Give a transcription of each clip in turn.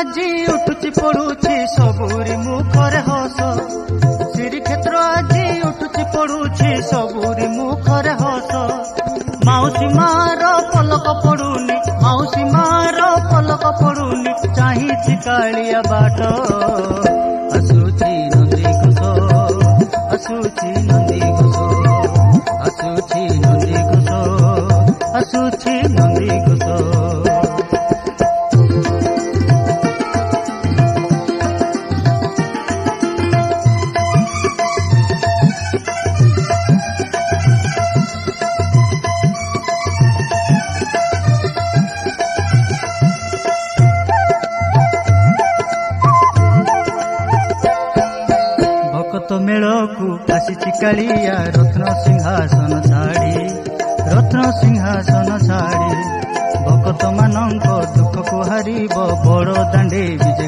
আজি উঠুছি পড়ুছি সবুরি মুখরে হস শ্রীক্ষেত্র আজি উঠুছি পড়ুছি সবুরি মুখরে হস মাউসী মার পলক পড়ুনি মাউসী মার পলক পড়ুনি চাহিছি কাଳିଆ बाट ଆସୁଛି ନନ୍ଦୀ ଘୋଷ ଆସୁଛି ନନ୍ଦୀ ଘୋଷ ଆସୁଛି ନନ୍ଦୀ ଘୋଷ ଆସୁଛି ନନ୍ଦୀ ଘୋଷ मेळकू आसीची कालिया रत्न सिंहासन छाड़ी भक्त मानक दुख को हारिब बड़ दांडे विजे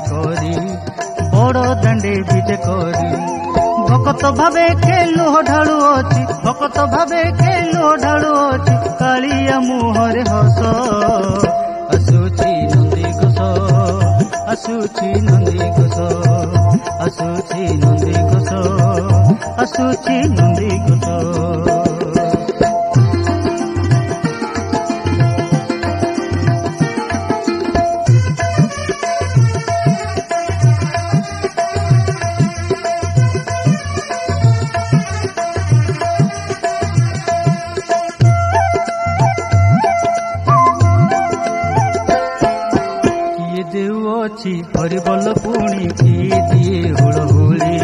करी भक्त भावे के लुह ढालु अछि भक्त भावे के लुह ढालु अछि कालिया मुहरे हस आसुची नंदी घोष आसुची नंदी घोष आसुची नंदी घोष आसुची नंदी घोष हरिबल पुणी किए दिए हुड़हुड़ी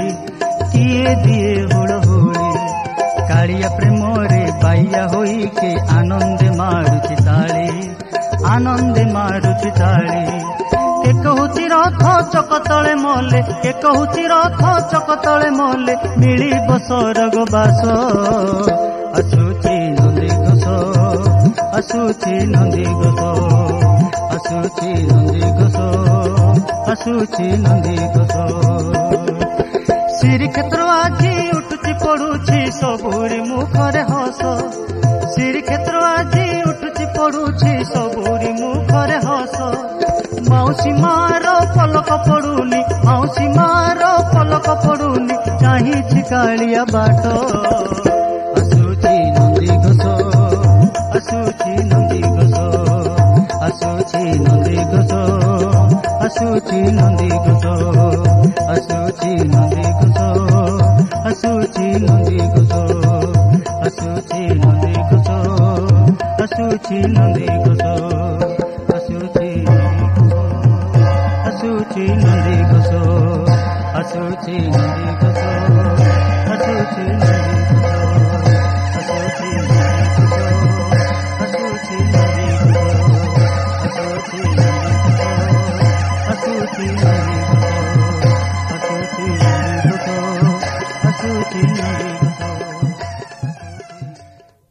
कालिया प्रेम रे बाइया होई के आनंद मारुची ताली के कहूची रथ चकतले मले के कहूची रथ चकतले मले मिली बसरग बास आसुची नंदी घोष आसुची नंदी घोष आसुची नंदी घोष आसुची नंदी घोष श्रीक्षेत्र আজি उठुची पड़ुची सबुरी मुखरे हस श्रीक्षेत्र আজি उठुची पड़ुची सबुरी मुखरे हस माउसी मार पलक पड़ुनी माउसी मार पलक पड़ुनी चाहिछि कालिया बाट आसुची नंदी घोष आसुची नंदी घोष आसुची नंदी घोष आसुची नंदी घोष आसुची नंदी घोष आसुची नंदी घोष आसुची नंदी घोष आसुची नंदी घोष आसुची नंदी घोष आसुची नंदी घोष आसुची नंदी घोष आसुची नंदी घोष आसुची नंदी